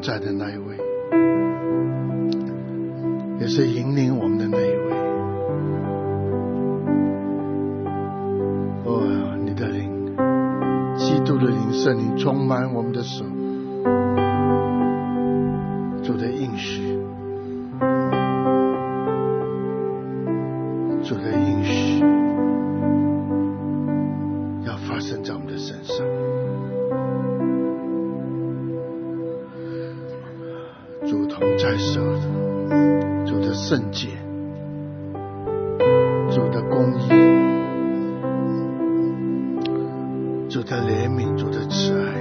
在的那一位，也是引领我们的那一位。哦，你的灵，基督的灵，圣灵充满我们的手，主的应许，主的应许要发生在我们的身上。主同在手的，主的圣洁，主的公义，主的怜悯，主的慈爱，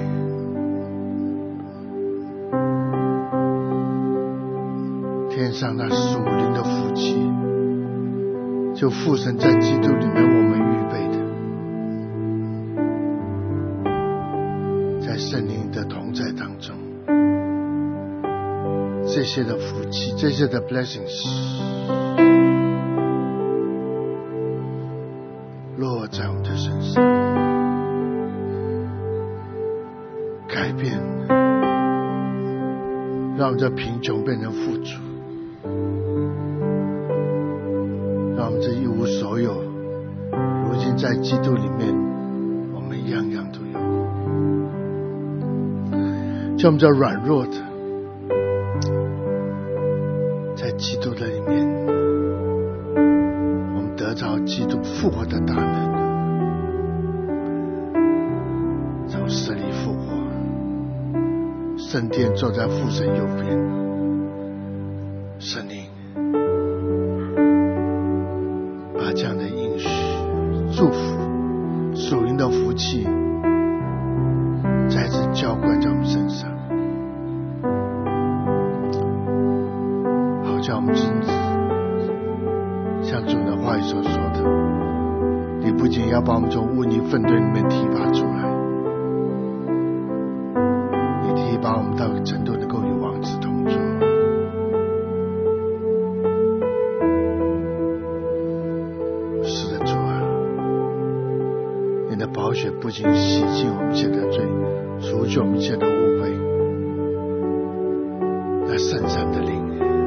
天上那属灵的福气，就父神在基督里面我们预备的，在圣灵的同在当中，这些的福气，这些的 blessings 落在我们的身上，改变，让我们的贫穷变成富足，让我们这一无所有，如今在基督里面我们样样都有。叫我们这软弱的，在基督的里面，我们得着基督复活的大能，从死里复活，圣殿坐在父神右边，圣灵把这样的应许、祝福、属灵的福气再次浇灌在我们身上，好叫我们像主的话语所说的，你不仅要把我们从污泥粪堆里面提拔出来，你提拔我们到程度能够与王子同坐。是的，主啊，你的宝血不仅洗净我们一切的罪，除去我们一切的污秽，那圣善的灵，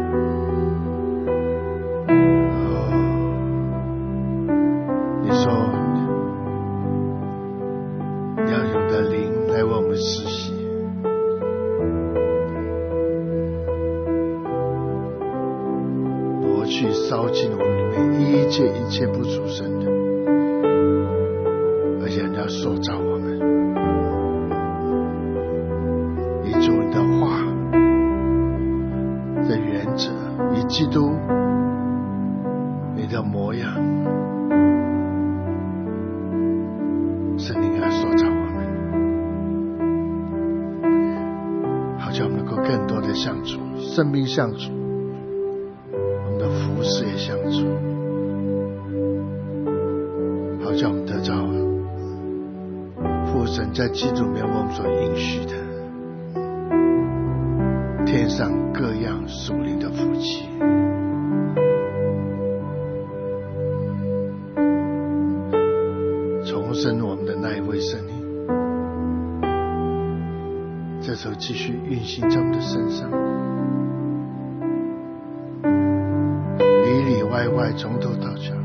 你说你要用的灵来为我们施洗，夺去烧尽我们里面一切不属神的，而且你要塑造我们，以主你的话的原则，以基督你的模样，圣灵要塑造我们，好叫我们能够更多的相处，生命相处，我们的服事也相处，好叫我们得着父神在基督里面我们所应许的天上各样属灵的福气。重生我们的那一位圣灵，这时候继续运行在我们的身上，里里外外从头到脚，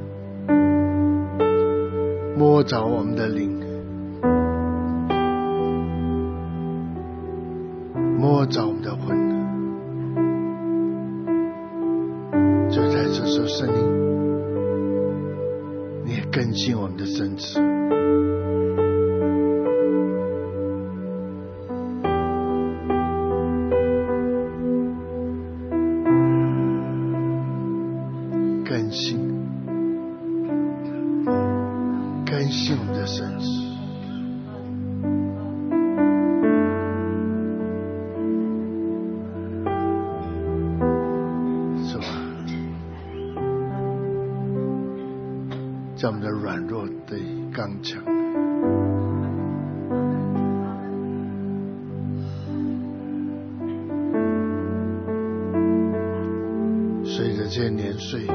摸着我们的灵，摸着我们的魂，就在这时候，圣灵你也更新我们的身子，更新我们的身子，是吧？在我们的软弱的刚强，随着这些年岁，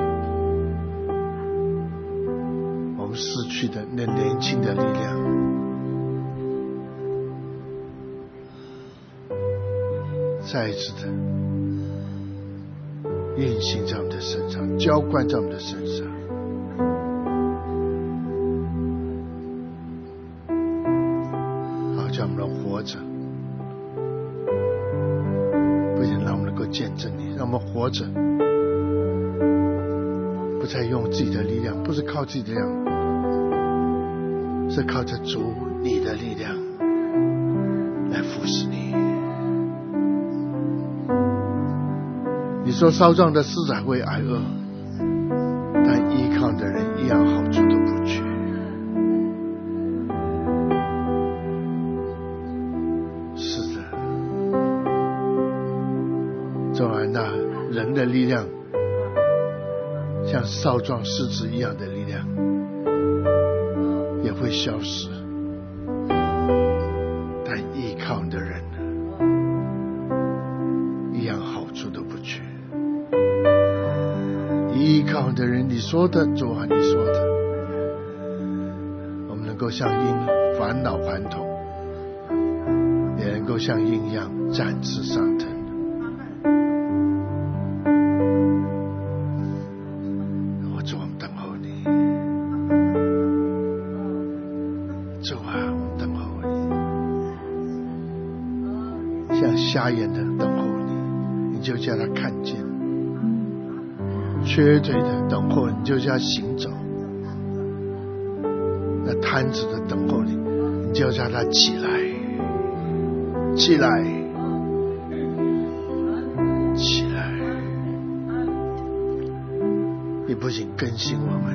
我们失去的那年轻的力量， 再一次的运行在我们的身上，浇灌在我们的身上。好，叫我们能活着，不仅让我们能够见证你，让我们活着，不再用自己的力量，不是靠自己的力量，是靠着主你的力量来服侍你。你说少壮的狮子还会挨饿，但依靠的人一样好处都不缺。是的，纵然那人的力量像少壮狮子一样的力量也会消失，但依靠的人一样好处都不缺。依靠的人，你说的主啊，你说的，我们能够像鹰返老还童，也能够像鹰一样展翅上腾。我主，我们等候你，主啊，我们等候你，像瞎眼的等候你，你就叫他看见；瘸腿的等候你，就叫他行走；那瘫子的等候你，你就叫他起来，起来，起来。你不仅更新我们，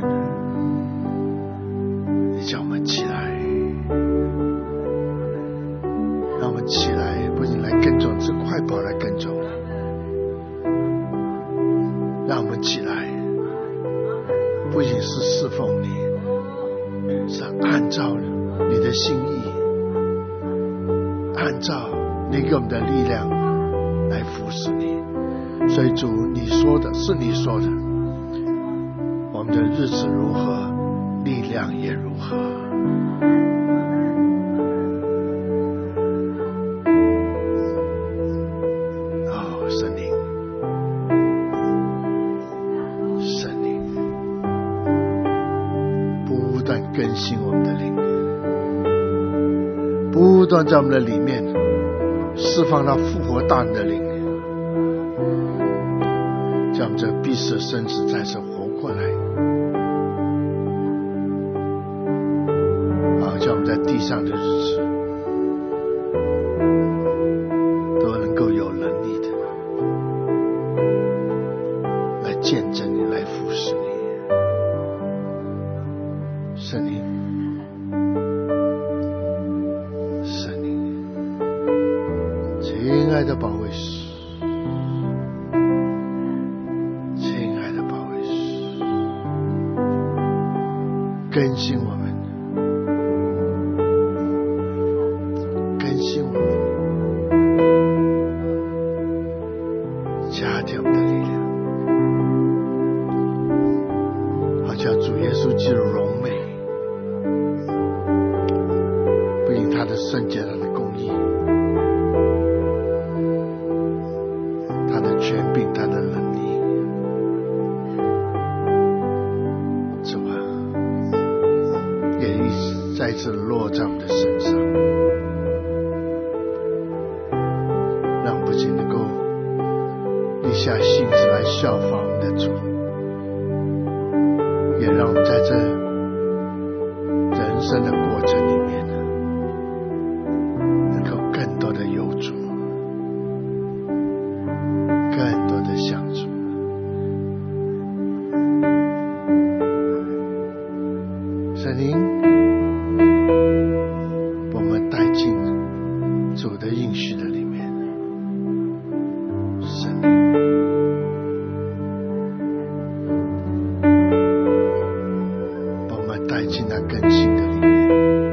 你叫我们起来，让我们起来，不仅来跟踪，是快跑来跟踪，让我们起来，不仅是侍奉你，是按照你的心意，按照你给我们的力量来服侍你。所以主，你说的是你说的，我们的日子如何，力量也如何。哦，神灵，神灵不断更新我们的灵，不断在我们的里面释放那复活大能的灵，叫我们这必死的身子再次活过来，叫我们在地上的日子都能够有能力的来见证你，来服侍你。圣灵，圣灵，亲爱的保惠师，亲爱的保惠师，更新我们，加添我们的力量，好叫主耶稣基督荣美，不因他的圣洁，他的公义，他的权柄，他的能力，主啊，也再次落在我们的身上，让不仅能够立下心志来效法我们的主，也让我们在这人生的过程里面能够更多的有主，更多的相主。圣灵把我们带进主的应许的里面，圣灵把我们带进那更新的里面，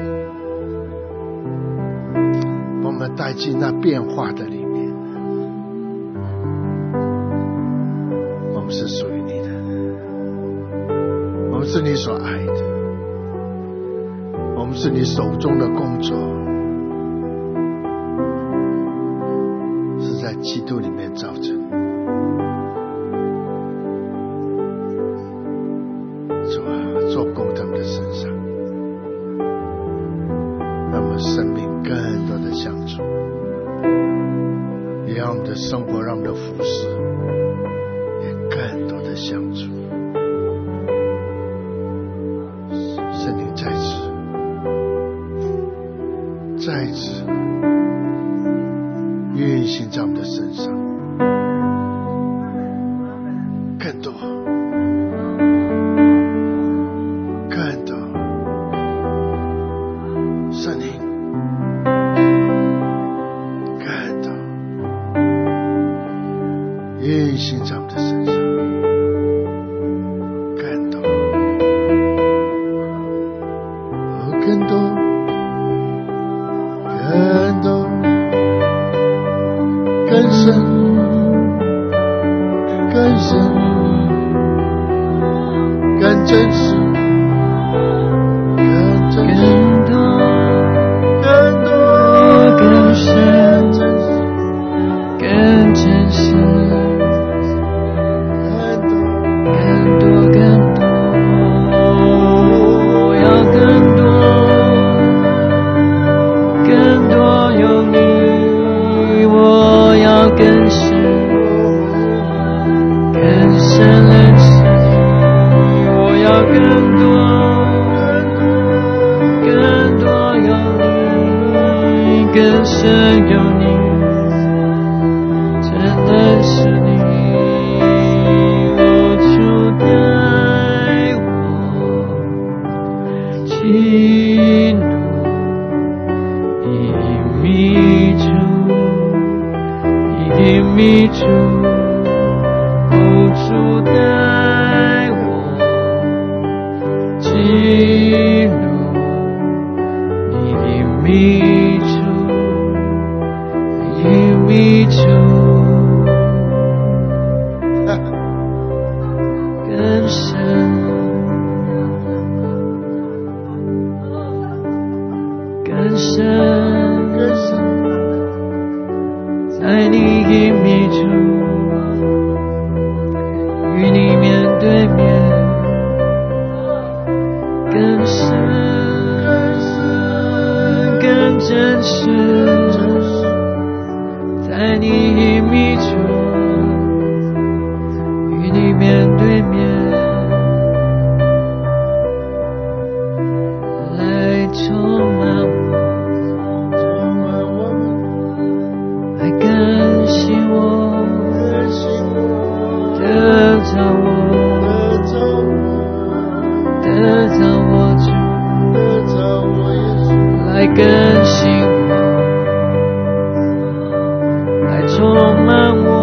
把我们带进那变化的里面。我们是属于你的，我们是你所爱的，我们是你手中的工作，是在基督里面造成。主啊，做工在我们的身上，让我们生命更多的相处，也让我们的生活，让我们的服事也更多的相处。圣灵再次运行在我们的身上，更多圣灵更多运行在我们的身上，更多更深更真实更深更真实我要更多有你，我要更深认识你，我要更多有你，更深有你，真的是你，我就带我进入你的密处，你的密处，主带我进入你的密处，你的密处，更深更深，在你的密处，与你面对面，更深更真实，在你的密处，与你面对面，来充满我，来更新我，得着我主，来更新我，来充满我。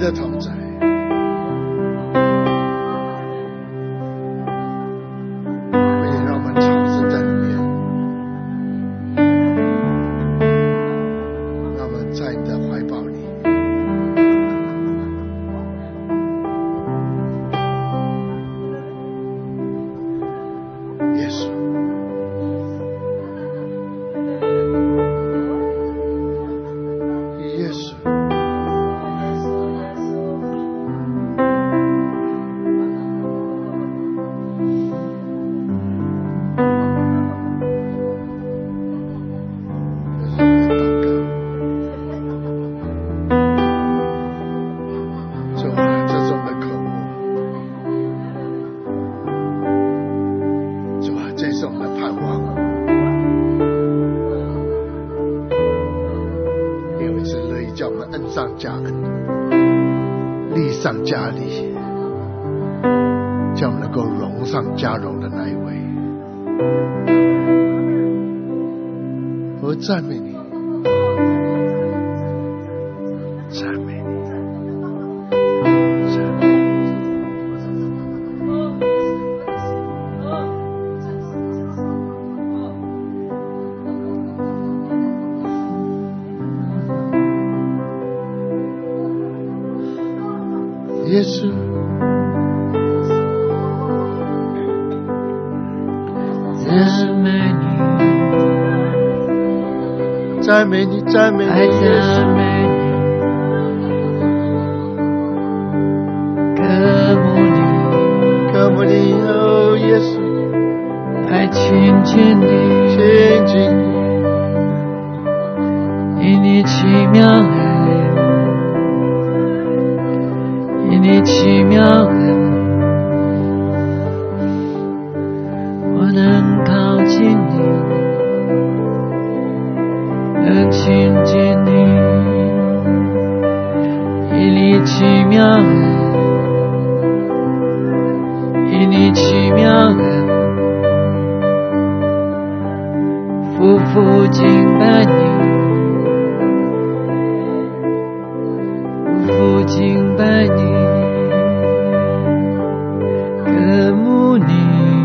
的同在。也让我们藏身在里面，让我们在你的怀抱里。耶稣，耶稣，上加力，叫我们能够荣上加荣的那一位。我赞美你，赞美你，赞美你。耶稣， 赞美你， 赞美你，赞美你， 爱赞美你，渴慕你， 渴慕你，哦，耶稣， 爱亲近你， 亲近你， 因你奇妙爱，因你奇妙爱，我能靠近你，能亲近你，因你奇妙爱，因你奇妙爱，夫妇敬拜你，夫妇敬拜你，渴慕你，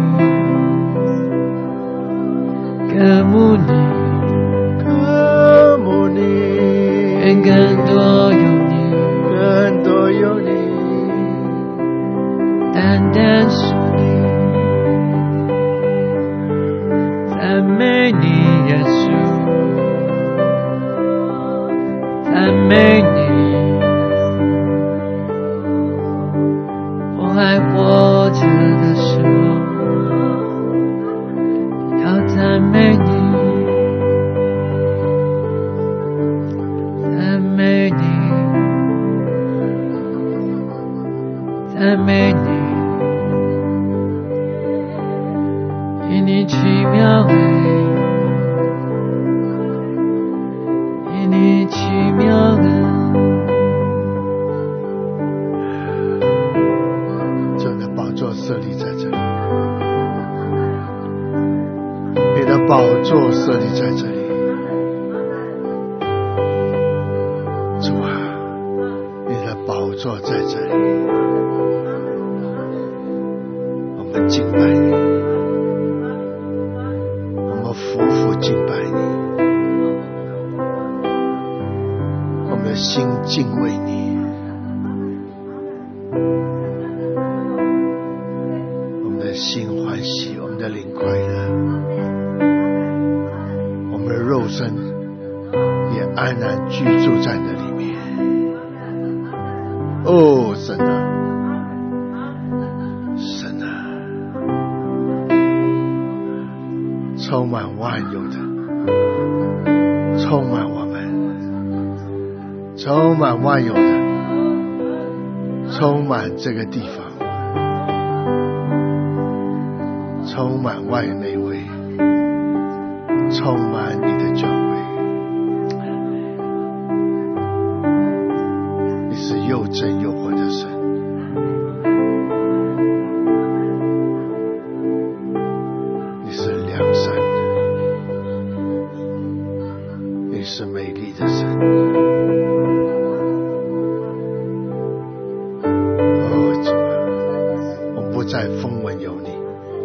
渴慕你， 渴慕你， 愿更多有你， 更多有你， 单单属你，赞美你耶稣，赞美你，我还活着的时候要赞美你，赞美你，赞美你，因你奇妙爱，因你奇妙爱， 真的宝座设立在这里，你的宝座设立在这里。主啊，你的宝座在这里，我们敬拜你，我们夫妇敬拜你，我们的心敬畏你，我们的心欢喜，我们的灵快乐，我们的肉身也安然居住在那里面。哦，神啊，神啊，充满万有的，充满我们，充满万有的，充满这个地方，充满外内位，充满你的教会。你是又真又活的神，你是良善的，你是美丽的神， 再风闻有你，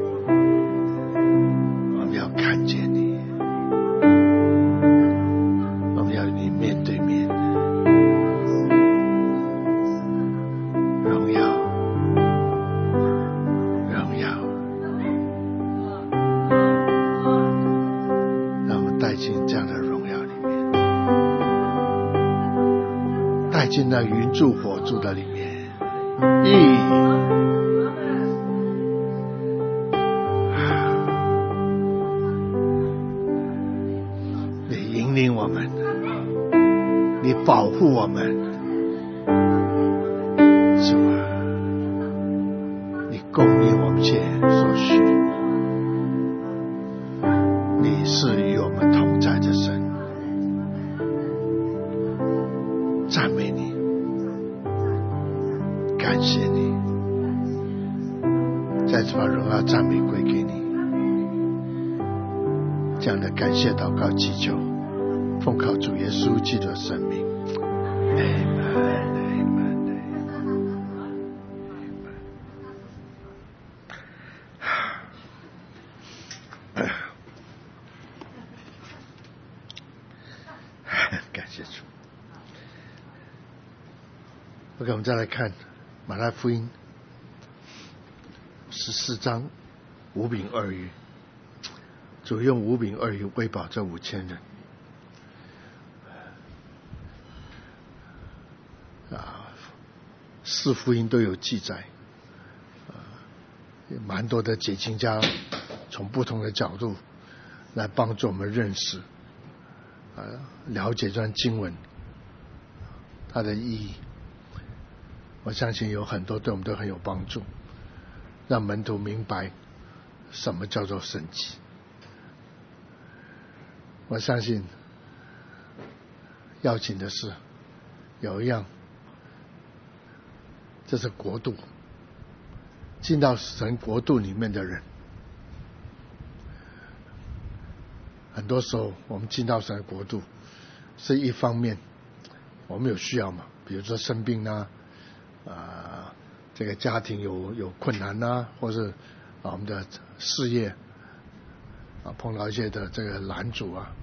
我们要看见你，我们要与你面对面，荣耀荣耀，让我们带进这样的荣耀里面，带进那云柱火柱的里面。你引领我们，你保护我们，是吧？你供应我们切所需，你是与我们同在的神，赞美你，感谢你，再次把荣耀赞美归给你。这样的感谢祷告祈求，奉靠主耶稣基督的生命。感谢主。OK， 我们再来看马太福音14章5饼2鱼，主用5饼2鱼喂饱这5000人。4福音都有记载，蛮多的解经家从不同的角度来帮助我们认识，了解这段经文它的意义。我相信有很多对我们都很有帮助，让门徒明白什么叫做神迹。我相信要紧的是有一样，这是国度，进到神国度里面的人，很多时候我们进到神的国度是一方面，我们有需要嘛，比如说生病啊，这个家庭有困难啊，或是我们的事业碰到一些的这个拦阻啊。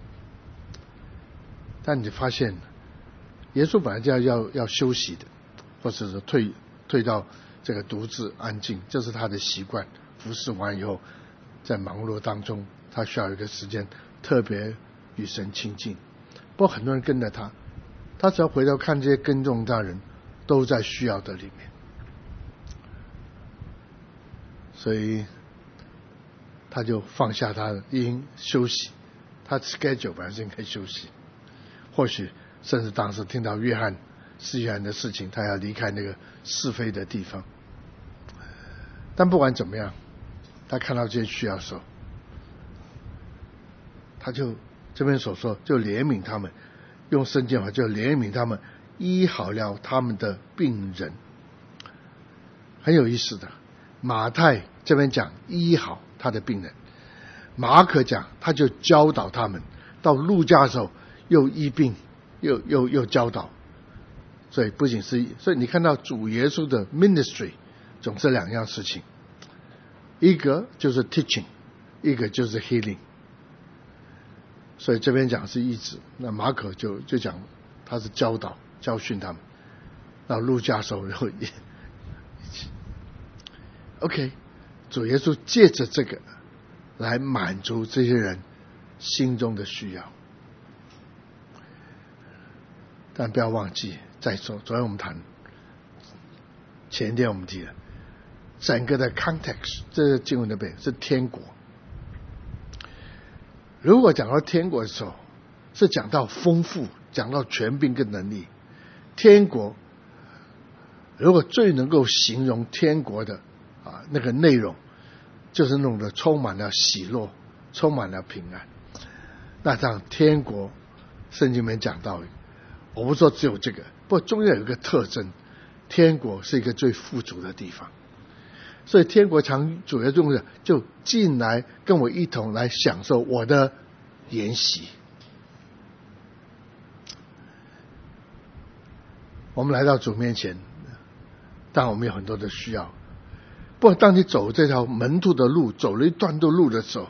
但你发现耶稣本来就要休息的，或者是退到这个独自安静，这是他的习惯。服侍完以后，在忙碌当中，他需要一个时间特别与神亲近。不过很多人跟着他，他只要回头看这些跟踪他人都在需要的里面，所以他就放下他的休息，他 schedule 本来是应该休息，或许甚至当时听到约翰的事情，他要离开那个是非的地方。但不管怎么样，他看到这些需要的时候，他就这边所说就怜悯他们，用圣经话就怜悯他们，医好了他们的病人。很有意思的，马太这边讲医好他的病人，马可讲他就教导他们，到路加的时候又医病又教导。所以不仅是，所以你看到主耶稣的 ministry 总是两样事情，一个就是 teaching， 一个就是 healing。所以这边讲是医治，那马可就讲他是教导教训他们，到路加的时候又一起。OK， 主耶稣借着这个来满足这些人心中的需要。但不要忘记，再说昨天我们谈，前天我们提了整个的 context， 这个经文的背景是天国。如果讲到天国的时候，是讲到丰富，讲到权柄跟能力。天国如果最能够形容天国的那个内容，就是那种的充满了喜乐，充满了平安。那这样天国圣经里面讲到，我不说只有这个，不过中间有一个特征，天国是一个最富足的地方。所以天国主要重要就进来跟我一同来享受我的筵席。我们来到主面前，但我们有很多的需要， 不过当你走这条门徒的路，走了一段路的时候，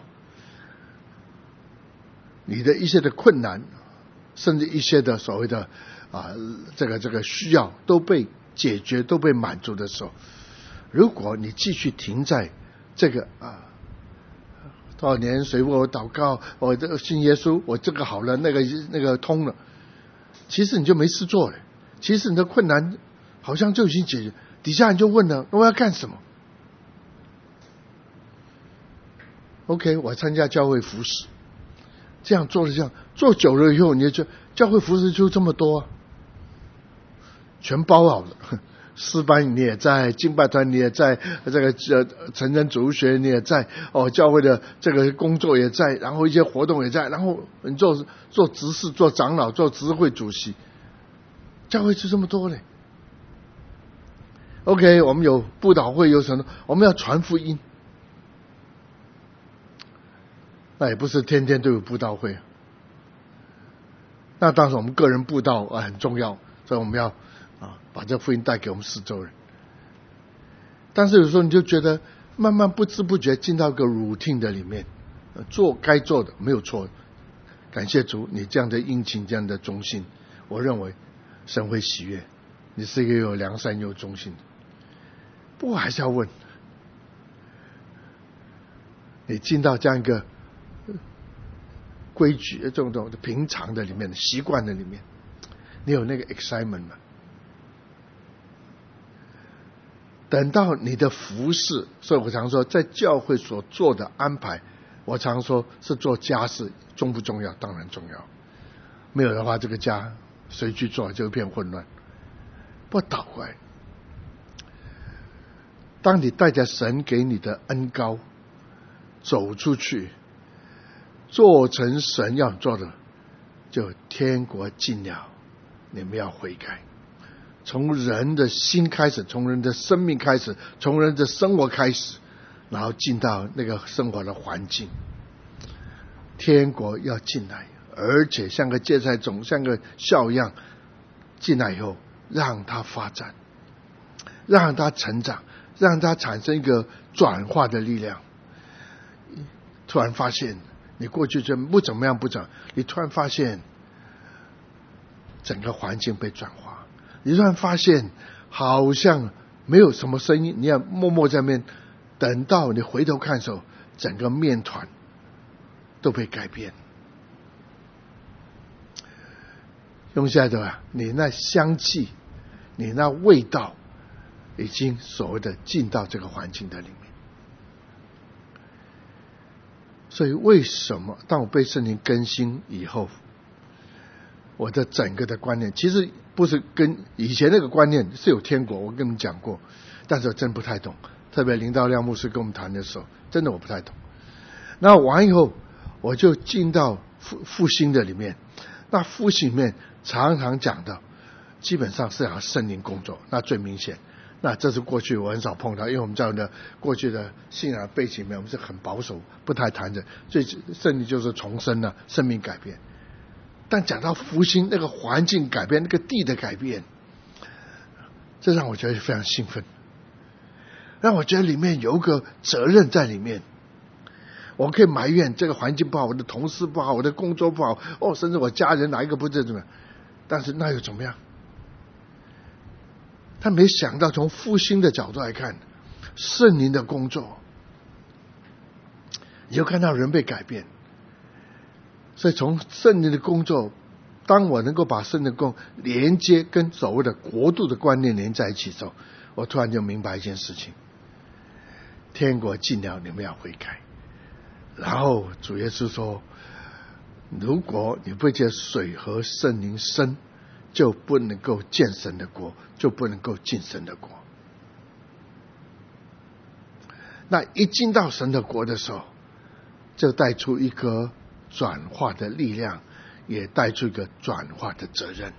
你的一些的困难，甚至一些的所谓的这个需要都被解决，都被满足的时候，如果你继续停在这个多少年谁为我祷告，我这个信耶稣，我这个好了，那个通了，其实你就没事做了。其实你的困难好像就已经解决，底下人就问了，我要干什么 ？OK， 我参加教会服事，这样做久了以后，你就教会服事就这么多全包好了。诗班你也在，敬拜团你也在，这个成人主学你也在，教会的这个工作也在，然后一些活动也在，然后你做执事、做长老、做执事会主席，教会就这么多嘞。OK， 我们有布道会，有什么？我们要传福音，那也不是天天都有布道会。那当然，我们个人布道很重要，所以我们要把这福音带给我们四周人。但是有时候你就觉得慢慢不知不觉进到一个 routine 的里面，做该做的没有错，感谢主，你这样的殷勤，这样的忠心，我认为神会喜悦，你是一个有良善有忠心的。不过还是要问，你进到这样一个规矩这种平常的里面，习惯的里面，你有那个 excitement 吗？等到你的服事，所以我常说在教会所做的安排，我常说是做家事，重不重要？当然重要，没有的话这个家谁去做就一片混乱。不过倒过来，当你带着神给你的恩膏走出去，做成神要做的，就天国近了，你们要悔改。从人的心开始，从人的生命开始，从人的生活开始，然后进到那个生活的环境，天国要进来，而且像个芥菜种，像个酵一样进来以后，让它发展，让它成长，让它产生一个转化的力量。突然发现你过去就不怎么样，你突然发现整个环境被转化，你突然发现好像没有什么声音，你要默默在那边，等到你回头看的时候，整个面团都被改变。用下来的你那香气，你那味道已经所谓的进到这个环境的里面。所以为什么当我被圣灵更新以后，我的整个的观念其实不是跟以前那个观念是有天国，我跟你们讲过，但是我真不太懂，特别林道亮牧师跟我们谈的时候，真的我不太懂。那完以后我就进到复兴的里面，那复兴里面常常讲的基本上是讲圣灵工作，那最明显，那这是过去我很少碰到，因为我们这样的过去的信仰背景里面，我们是很保守，不太谈的，最圣灵就是重生了，生命改变。但讲到复兴，那个环境改变，那个地的改变，这让我觉得非常兴奋，让我觉得里面有一个责任在里面。我可以埋怨这个环境不好，我的同事不好，我的工作不好，甚至我家人哪一个不怎么样，但是那又怎么样？他没想到从复兴的角度来看，圣灵的工作，你就看到人被改变。所以从圣灵的工作，当我能够把圣灵的工连接跟所谓的国度的观念连在一起的时候，我突然就明白一件事情：天国近了，你们要悔改。然后主耶稣说，如果你不借水和圣灵生，就不能够见神的国，就不能够进神的国。那一进到神的国的时候，就带出一个转化的力量，也带出一个转化的责任。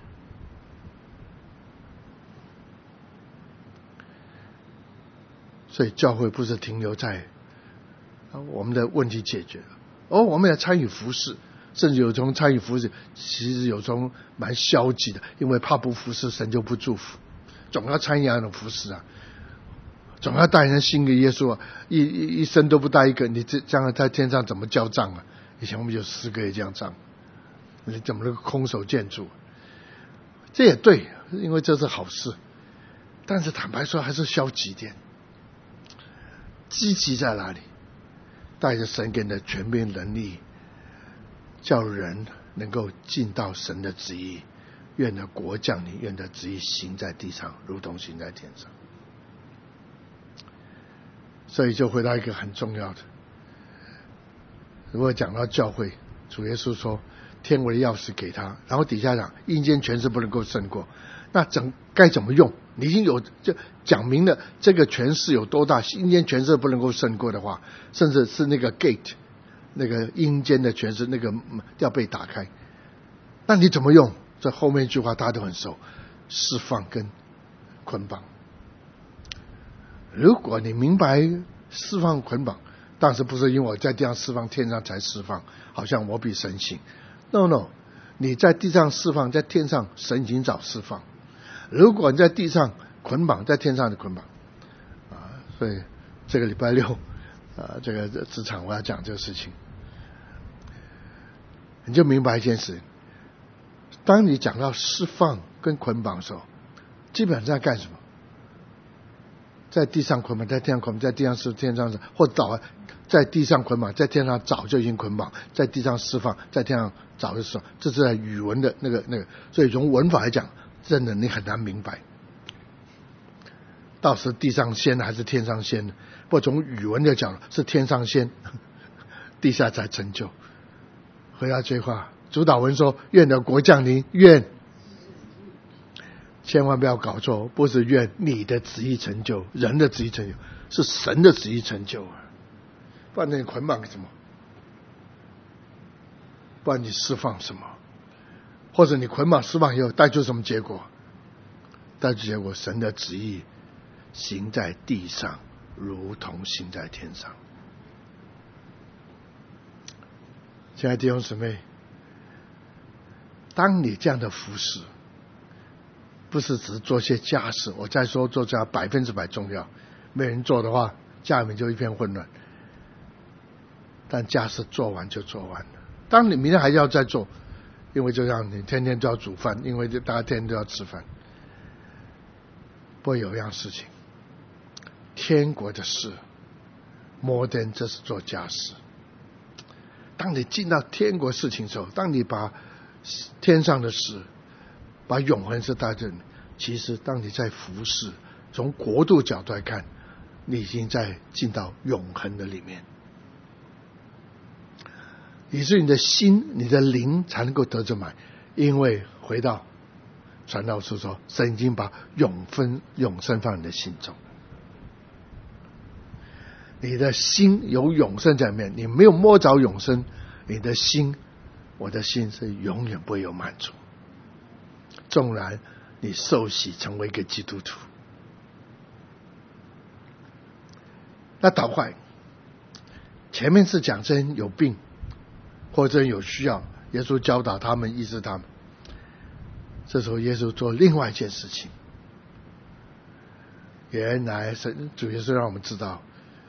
所以教会不是停留在我们的问题解决了，我们要参与服事，甚至有从参与服事，其实有从蛮消极的，因为怕不服事神就不祝福，总要参与那种服事啊。 总要带人信给耶稣啊，一生都不带一个，你这样在天上怎么交账啊？以前我们有诗歌也这样唱，你怎么能够空手见主？这也对，因为这是好事。但是坦白说还是消极点。积极在哪里？带着神给你的权柄能力，叫人能够尽到神的旨意。愿的国降临，愿的旨意行在地上，如同行在天上。所以就回到一个很重要的，如果讲到教会，主耶稣说天国的钥匙给他，然后底下讲阴间权势不能够胜过，那该怎么用？你已经有就讲明了这个权势有多大，阴间权势不能够胜过的话，甚至是那个 gate 那个阴间的权势那个要被打开，那你怎么用？这后面一句话大家都很熟，释放跟捆绑。如果你明白释放捆绑，但是不是因为我在地上释放，天上才释放，好像我比神行。 No， 你在地上释放，在天上神已经早释放。如果你在地上捆绑，在天上的捆绑所以这个礼拜六这个职场我要讲这个事情，你就明白一件事，当你讲到释放跟捆绑的时候，基本上在干什么？在地上捆绑，在天上捆绑，在地上是天上是，或者在地上捆绑，在天上早就已经捆绑，在地上释放，在天上早就释放。这是在语文的那个，所以从文法来讲，真的你很难明白，到时地上先还是天上先？或从语文的讲，是天上先，地下才成就。回到这句话，主导文说：“愿的国降临，愿。”千万不要搞错，不是愿你的旨意成就，人的旨意成就，是神的旨意成就啊！不然你捆绑什么？不然你释放什么？或者你捆绑释放以后带出什么结果？带出结果，神的旨意行在地上，如同行在天上。亲爱的弟兄姊妹，当你这样的服侍，不是只是做些家事，我再说做家100%重要，没人做的话，家里面就一片混乱。但家事做完就做完了。当你明天还要再做，因为就像你天天都要煮饭，因为大家天天都要吃饭。不过有一样事情，天国的事more than这是做家事。当你进到天国事情的时候，当你把天上的事，把永恒是带着你，其实当你在服侍，从国度角度来看，你已经在进到永恒的里面，以至于你的心你的灵才能够得着满。因为回到传道书说，神已经把永生放你的心中，你的心有永生在里面，你没有摸着永生，你的心，我的心是永远不会有满足。纵然你受洗成为一个基督徒，那倒坏。前面是讲这人有病或者有需要，耶稣教导他们，医治他们。这时候耶稣做另外一件事情，原来主耶稣让我们知道，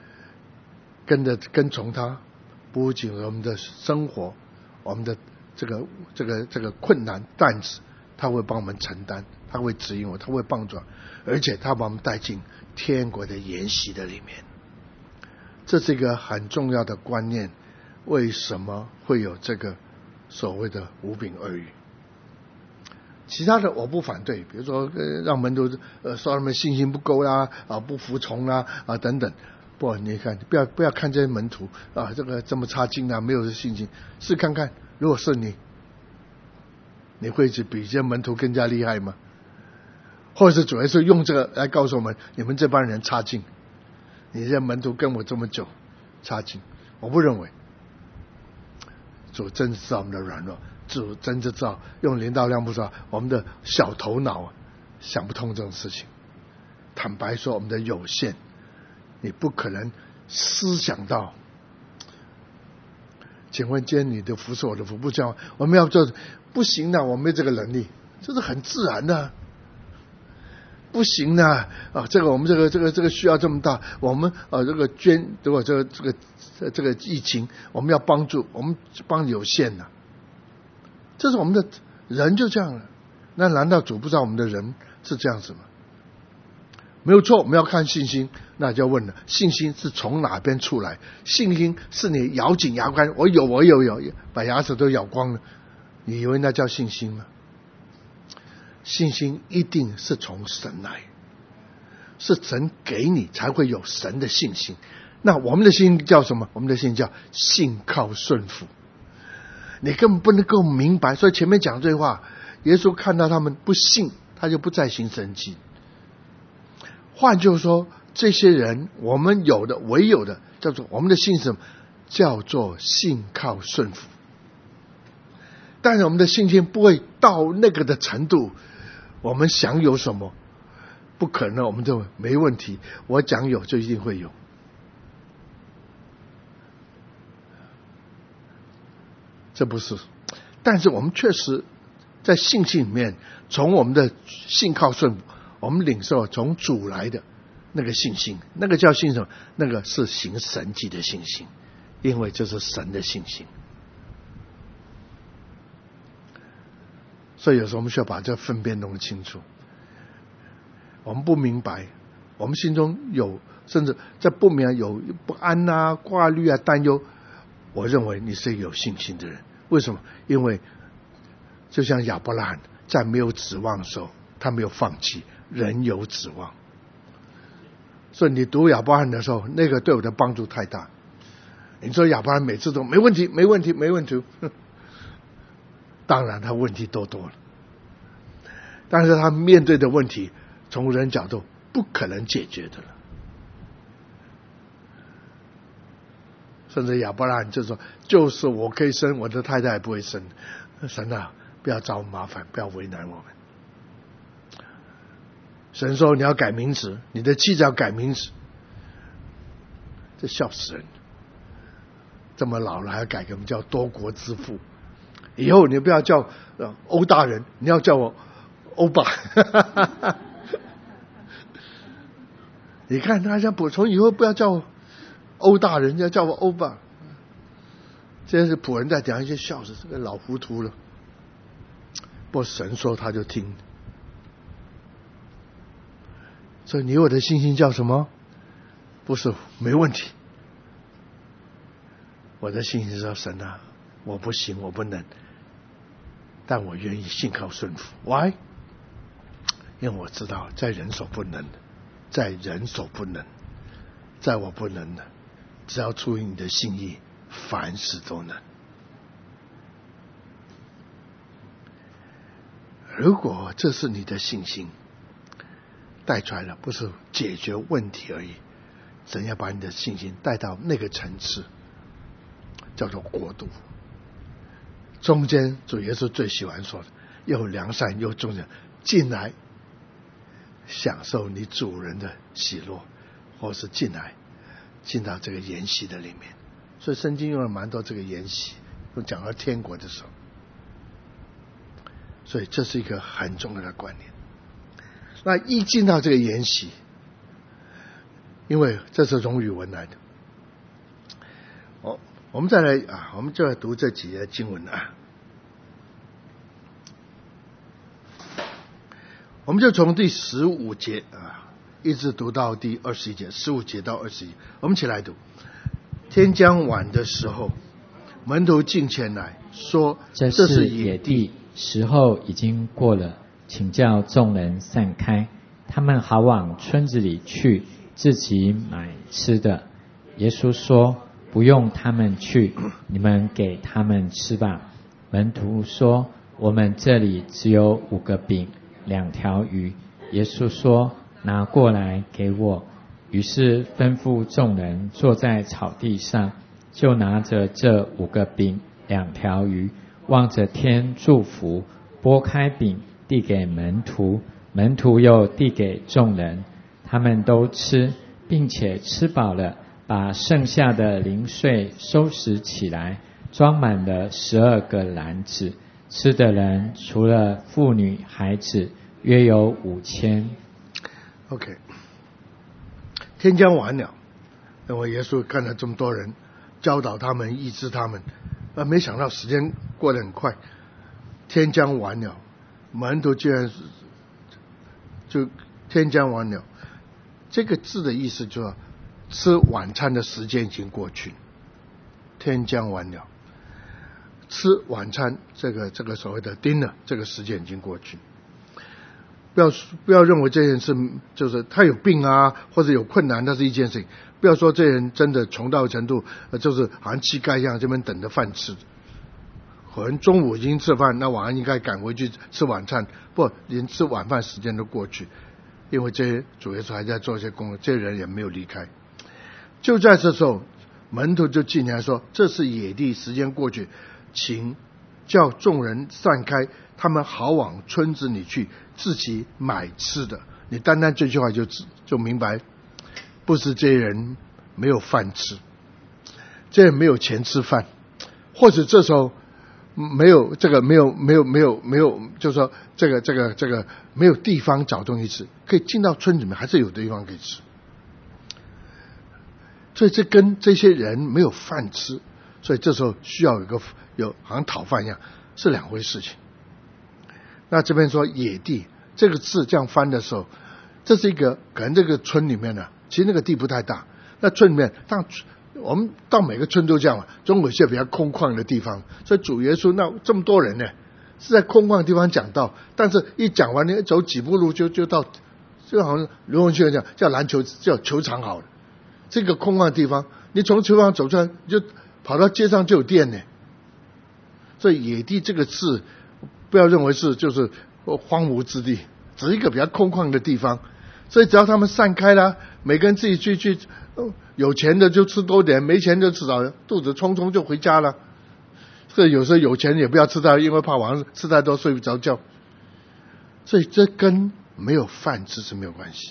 跟从他，不仅我们的生活，我们的这个困难担子，他会帮我们承担，他会指引我，他会帮助我，而且他把我们带进天国的筵席的里面。这是一个很重要的观念。为什么会有这个所谓的五饼二鱼？其他的我不反对，比如说让门徒说他们信心不够啦，不服从啦，等等。不，你看不要看这些门徒这个这么差劲没有信心，试看看，如果是你会比这些门徒更加厉害吗？或者是主要是用这个来告诉我们，你们这帮人差劲，你这些门徒跟我这么久差劲？我不认为。主真知道我们的软弱，主真知道用灵道量不说，我们的小头脑想不通这种事情。坦白说，我们的有限，你不可能思想到。请问今天你的服是我的服，不这样，我们要做不行的，我没这个能力，这是很自然的。 不行的这个我们这个需要这么大，我们这个捐，如果这个疫情我们要帮助，我们帮有限的，这是我们的人就这样了。那难道主不知道我们的人是这样子吗？没有错，我们要看信心。那就要问了，信心是从哪边出来？信心是你咬紧牙关，我有，把牙齿都咬光了，你以为那叫信心吗？信心一定是从神来，是神给你才会有神的信心。那我们的信心叫什么？我们的信心叫信靠顺服。你根本不能够明白，所以前面讲这句话，耶稣看到他们不信，他就不再行神迹。换句话说，这些人我们有的唯有的叫做我们的信什么？叫做信靠顺服。但是我们的信心不会到那个的程度，我们想有什么不可能，我们就没问题，我讲有就一定会有。这不是，但是我们确实在信心里面，从我们的信靠顺服，我们领受从主来的那个信心，那个叫信什么？那个是行神迹的信心，因为这是神的信心。所以有时候我们需要把这分辨弄清楚。我们不明白，我们心中有，甚至在不明白有不安啊、挂虑啊、担忧，我认为你是一个有信心的人。为什么？因为就像亚伯拉罕在没有指望的时候，他没有放弃，人有指望。所以你读亚伯拉罕的时候，那个对我的帮助太大。你说亚伯拉罕每次都没问题，当然他问题多了，但是他面对的问题从人角度不可能解决的了。甚至亚伯拉罕就说，就是我可以生，我的太太也不会生。神啊，不要找我麻烦，不要为难我们。神说你要改名字，你的妻子要改名字，这笑死人。这么老了还要改个名叫多国之父，以后你不要叫欧大人，你要叫我欧巴。你看他想补充，以后不要叫我欧大人，要叫我欧巴。这是仆人在讲一些笑死，这个老糊涂了。不过神说他就听。所以你我的信心叫什么？不是没问题。我的信心说，神啊，我不行，我不能，但我愿意信靠顺服。Why？ 因为我知道在人所不能的，在人所不能，在我不能的，只要出于你的心意，凡事都能。如果这是你的信心带出来了，不是解决问题而已，神要把你的信心带到那个层次，叫做国度。中间主耶稣最喜欢说的，又良善又忠诚，进来享受你主人的喜乐，或是进到这个筵席的里面。所以圣经用了蛮多这个筵席，讲到天国的时候。所以这是一个很重要的观念。那一进到这个筵席，因为这是从语文来的，我们再来我们就来读这几节经文我们就从第15节一直读到第21节，15节到21节，我们一起来读。天将晚的时候，门徒近前来说， 这是野地，时候已经过了，请叫众人散开，他们好往村子里去，自己买吃的。耶稣说，不用他们去，你们给他们吃吧。门徒说，我们这里只有5个饼2条鱼。耶稣说，拿过来给我。于是吩咐众人坐在草地上，就拿着这5个饼2条鱼，望着天祝福，拨开饼递给门徒，门徒又递给众人，他们都吃，并且吃饱了，把剩下的零碎收拾起来，装满了12个篮子。吃的人除了妇女孩子约有5000。 OK， 天将晚了，因为耶稣看了这么多人，教导他们，医治他们，没想到时间过得很快，天将晚了，门徒居然就天将晚了。这个字的意思就是吃晚餐的时间已经过去，天将晚了，吃晚餐这个所谓的 dinner 这个时间已经过去。不要认为这件事就是他有病啊，或者有困难，那是一件事情。不要说这人真的穷到程度，就是好像乞丐一样这边等着饭吃。可能中午已经吃饭，那晚上应该赶回去吃晚餐，不，连吃晚饭时间都过去，因为这些主耶稣还在做一些工作，这些人也没有离开。就在这时候，门徒就进来说：“这是野地，时间过去，请叫众人散开，他们好往村子里去，自己买吃的。”你单单这句话就明白，不是这些人没有饭吃，这些人没有钱吃饭，或者这时候没有，就是说这个没有地方找东西吃，可以进到村里面，还是有地方可以吃。所以这跟这些人没有饭吃，所以这时候需要有好像讨饭一样，是两回事情。那这边说野地这个字这样翻的时候，这是一个可能这个村里面呢，其实那个地不太大，那村里面我们到每个村都这样嘛，总有一些比较空旷的地方，所以主耶稣那这么多人呢，是在空旷的地方讲道，但是一讲完你走几步路就到，就好像刘文轩讲叫篮球叫球场好了，这个空旷的地方，你从球场走出来，你就跑到街上就有店呢。所以野地这个字，不要认为是就是荒芜之地，只是一个比较空旷的地方。所以只要他们散开了，每个人自己去，有钱的就吃多点，没钱就吃少，肚子冲冲就回家了。所以有时候有钱也不要吃太，因为怕晚上吃太多睡不着觉。所以这跟没有饭吃是没有关系。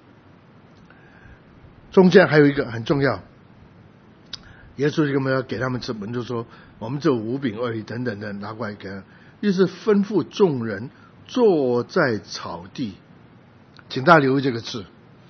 中间还有一个很重要，耶稣就要给他们吃，门就说我们只有5饼2鱼等等的拿过来给他，于是吩咐众人坐在草地，请大家留意这个字，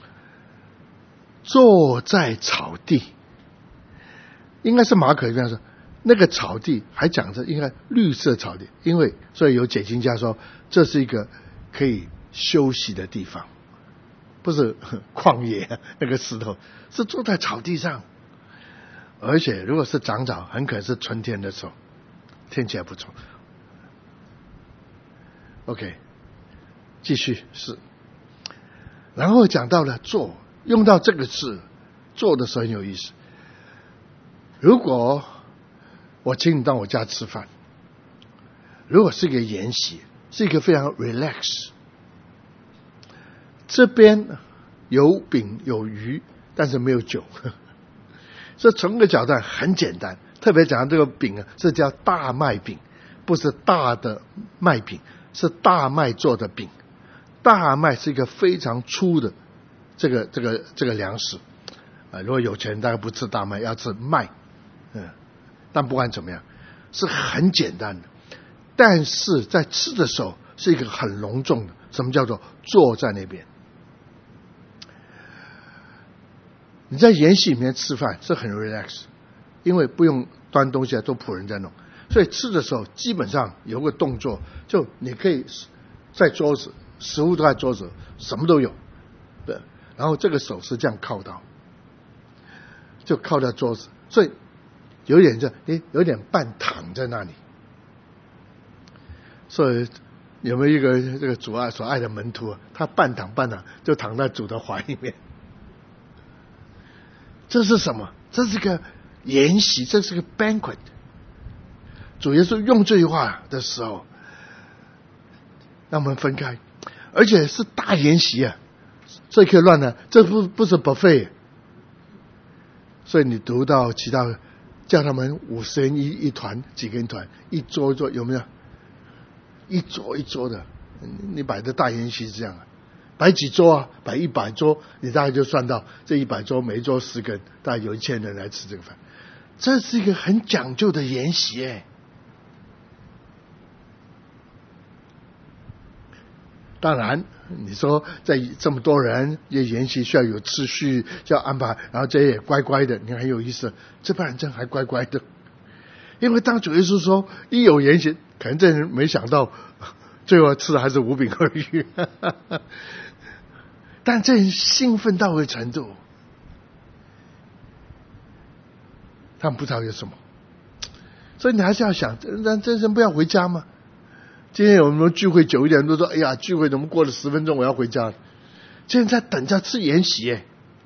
坐在草地，应该是马可这样说，那个草地还讲着应该绿色草地，因为所以有解经家说这是一个可以休息的地方，不是旷野，那个石头是坐在草地上，而且如果是长草，很可能是春天的时候，天气还不错。OK， 继续是，然后讲到了坐，用到这个字，坐的时候很有意思。如果我请你到我家吃饭，如果是一个筵席，是一个非常 relax， 这边有饼有鱼，但是没有酒，这从个角度很简单。特别讲到这个饼啊，是叫大麦饼，不是大的麦饼，是大麦做的饼。大麦是一个非常粗的这个粮食如果有钱人大概不吃大麦，要吃麦。但不管怎么样，是很简单的，但是在吃的时候是一个很隆重的。什么叫做坐在那边？你在筵席里面吃饭是很 relax， 因为不用端东西来，做仆人在弄，所以吃的时候基本上有个动作，就你可以在桌子，食物都在桌子，什么都有，对，然后这个手是这样靠到，就靠在桌子，所以有点半躺在那里。所以有没有一个这个主所爱的门徒，他半躺就躺在主的怀里面？这是什么？这是个筵席，这是个 banquet。主耶稣用这句话的时候，让我们分开，而且是大筵席啊，所以可以乱的，这不是 buffet。所以你读到其他叫他们50人一团，几个人一团，一桌一桌，有没有？一桌一桌的，你摆的大筵席是这样啊，摆几桌啊？摆100桌，你大概就算到这100桌，每一桌10个人，大概有1000人来吃这个饭。这是一个很讲究的筵席当然你说在这么多人也研习需要有秩序，需要安排，然后这也乖乖的，你看很有意思，这帮人真还乖乖的。因为当主耶稣说一有研习，可能这人没想到最后吃的还是5饼2鱼但这人兴奋到个程度，他们不知道有什么，所以你还是要想，让这人不要回家吗？今天有没有聚会久一点，都说哎呀，聚会怎么过了10分钟我要回家了。现在等着吃筵席耶，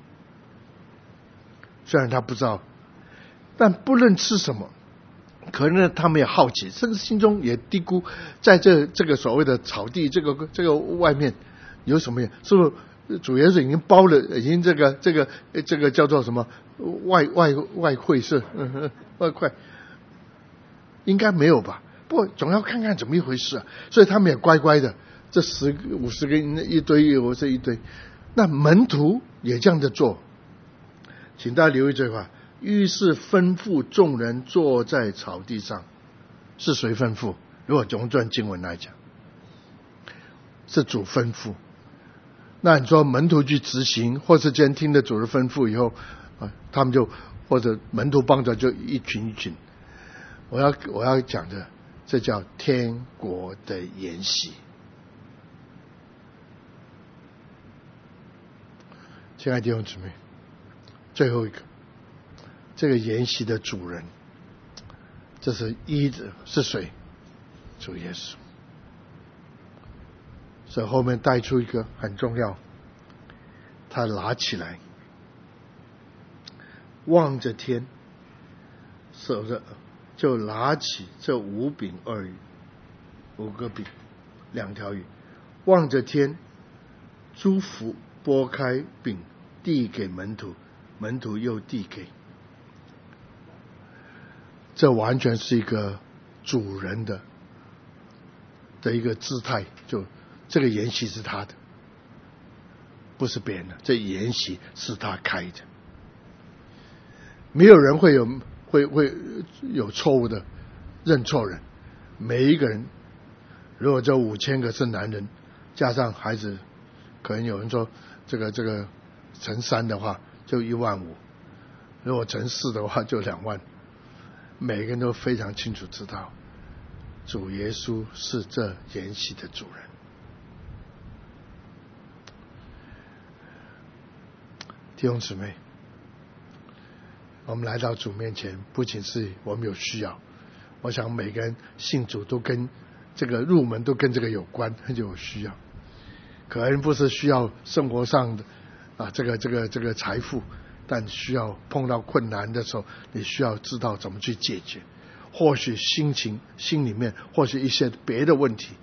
虽然他不知道，但不论吃什么，可能他们也好奇，甚至心中也低估，在这个所谓的草地这个外面有什么？是不是主耶稣已经包了，已经这个叫做什么外汇是外快？应该没有吧？不过总要看看怎么一回事啊，所以他们也乖乖的，这50个一堆，我这一堆。那门徒也这样的做，请大家留意这句话：于是吩咐众人坐在草地上。是谁吩咐？如果从这段经文来讲，是主吩咐。那你说门徒去执行，或是今天听了主的吩咐以后，他们就或者门徒帮着就一群一群。我要讲的，这叫天国的筵席。亲爱的弟兄姊妹，最后一个，这个筵席的主人，这是是谁？主耶稣。所以后面带出一个很重要，他拿起来，望着天，手着就拿起这5饼2鱼，5个饼2条鱼，望着天，祝福，拨开饼，递给门徒，门徒又递给。这完全是一个主人的一个姿态，就这个筵席是他的，不是别人的，这筵席是他开的。没有人会有错误的认错人，每一个人，如果这5000个是男人，加上孩子，可能有人说这个乘3的话就15000，如果乘4的话就2万。每个人都非常清楚知道，主耶稣是这筵席的主人。弟兄姊妹，我们来到主面前，不仅是我们有需要，我想每个人信主都跟这个入门都跟这个有关，就有需要。可能不是需要生活上的这个财富，但需要碰到困难的时候，你需要知道怎么去解决。或许心里面或许一些别的问题，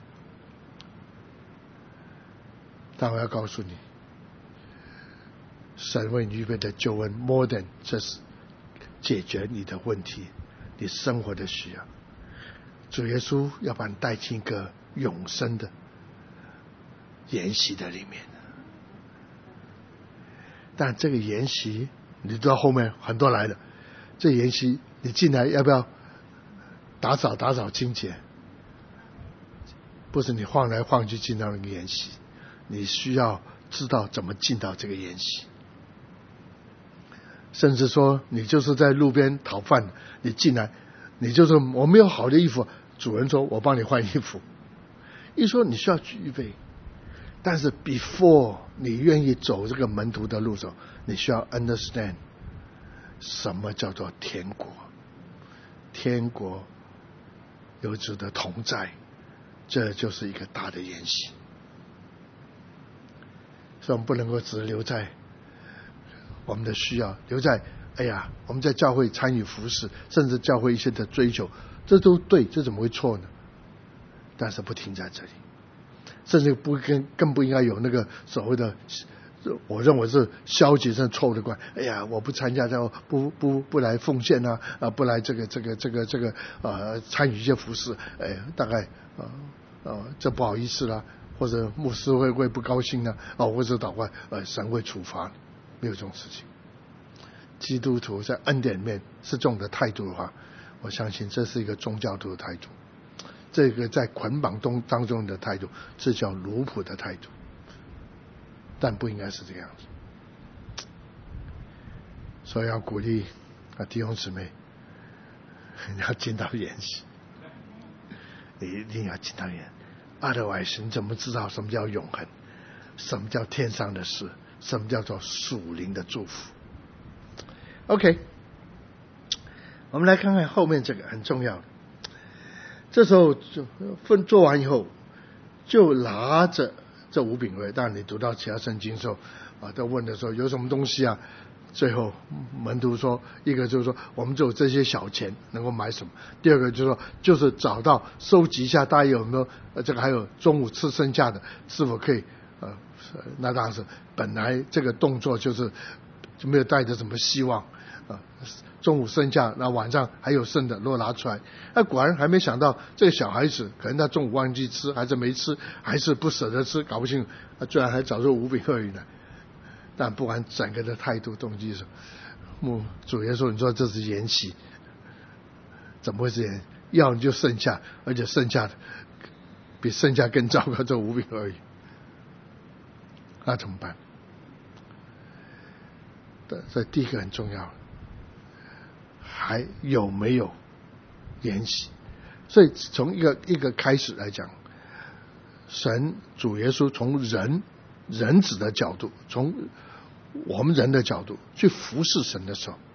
但我要告诉你，神为你预备的救恩 more than 这是解决你的问题，你生活的需要。主耶稣要把你带进一个永生的筵席的里面。但这个筵席，你知道后面很多来了，这筵席你进来要不要打扫清洁？不是你晃来晃去进到那个筵席，你需要知道怎么进到这个筵席。甚至说你就是在路边讨饭，你进来，你就是我没有好的衣服，主人说我帮你换衣服。一说你需要去预备，但是 before 你愿意走这个门徒的路上，你需要 understand 什么叫做天国。天国有主的同在，这就是一个大的筵席。所以我们不能够只留在我们的需要，留在我们在教会参与服事，甚至教会一些的追求，这都对，这怎么会错呢？但是不停在这里，甚至更不应该有那个所谓的，我认为是消极甚至错误的观。我不参加，不来奉献不来这个参与一些服事，大概这不好意思啦，或者牧师会不高兴呢，或者祷告神会处罚，没有这种事情。基督徒在恩典里面是这种的态度的话，我相信这是一个宗教徒的态度。 这个在捆绑当中的态度，这叫奴仆的态度，但不应该是这样子。所以要鼓励弟兄姊妹，你要进到研习，你一定要进到研。otherwise 你怎么知道什么叫永恒，什么叫天上的事，什么叫做属灵的祝福。 OK， 我们来看看后面这个很重要的。这时候做完以后，就拿着这5饼2鱼。当然你读到其他圣经的时候都问的时候有什么东西啊，最后门徒说，一个就是说我们只有这些小钱能够买什么，第二个就是说就是找到收集一下大家有没有这个还有中午吃剩下的是否可以那当然是本来这个动作就没有带着什么希望中午剩下，那晚上还有剩的，如果拿出来，那果然还没想到这个小孩子可能他中午忘记吃，还是没吃，还是不舍得吃，搞不清楚，居然还找出5饼2鱼呢。但不管整个的态度动机是，主耶稣你说这是筵席，怎么会是筵？要你就剩下，而且剩下的比剩下更糟糕，这5饼2鱼，那怎么办？所以第一个很重要，还有没有筵席？所以从一个开始来讲，神主耶稣从人子的角度，从我们人的角度去服侍神的时候，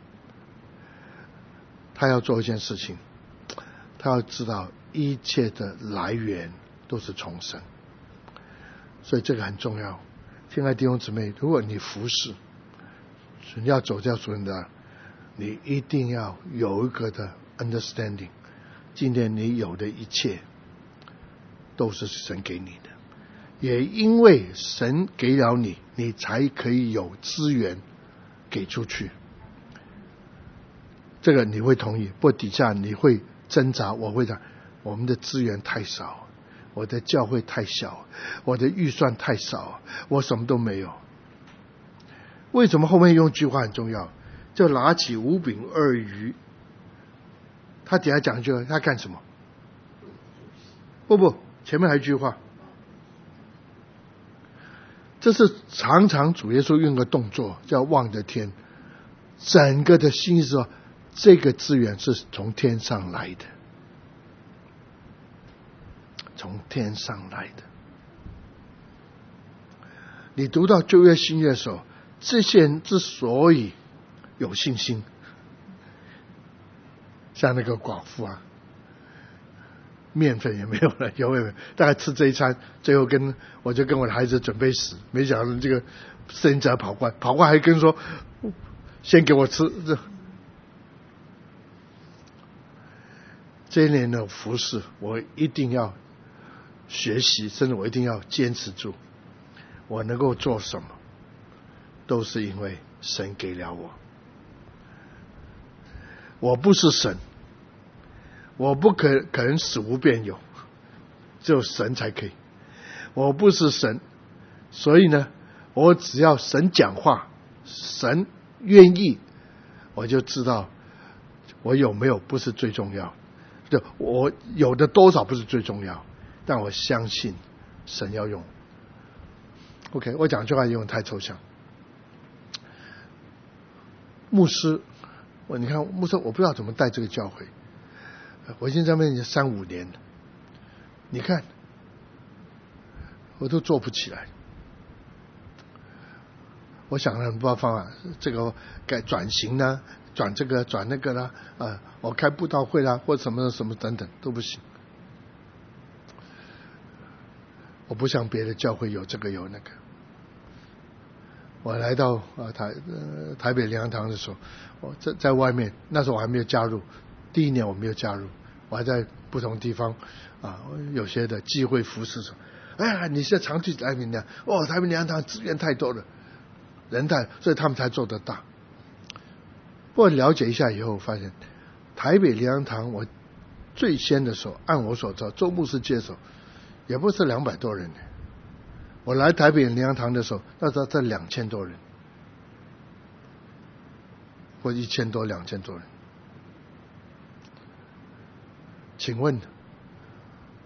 他要做一件事情，他要知道一切的来源都是从神，所以这个很重要。亲爱的弟兄姊妹，如果你服侍，你要走这属灵的，你一定要有一个的 understanding， 今天你有的一切都是神给你的，也因为神给了你，你才可以有资源给出去。这个你会同意，不底下你会挣扎，我会讲我们的资源太少，我的教会太小，我的预算太少，我什么都没有。为什么后面用句话很重要？就拿起5饼2鱼，他底下讲一句，他干什么？不，前面还有一句话，这是常常主耶稣用个动作叫望着天，整个的心思说这个资源是从天上来的，从天上来的。你读到旧约新约的时候，这些人之所以有信心，像那个寡妇面粉也没有了，油也没有，大概吃这一餐，最后我就跟我的孩子准备死，没想到这个生者跑过来还跟说先给我吃。这一年的服事我一定要学习，甚至我一定要坚持住。我能够做什么都是因为神给了我不是神，我不可能死无变有，只有神才可以。我不是神，所以呢我只要神讲话，神愿意，我就知道我有没有不是最重要，就我有的多少不是最重要，但我相信神要用。 OK， 我讲这话用太抽象。牧师，你看牧师，我不知道怎么带这个教会，我已经在那边3、5年了，你看我都做不起来。我想了很多方法，这个该转型啦，转这个转那个啦，我开布道会啦，或什么什么等等都不行。我不像别的教会有这个有那个。我来到台北灵粮堂的时候，我在外面，那时候我还没有加入，第1年我没有加入，我还在不同地方有些的机会服侍说，哎呀，你现在常去台北灵粮，台北灵粮堂资源太多了，人太，所以他们才做得大。不过了解一下以后发现，台北灵粮堂我最先的时候，按我所知道，周牧师接手也不是200多人。我来台北灵粮堂的时候，那时候在2000多人，或1000多、2000多人。请问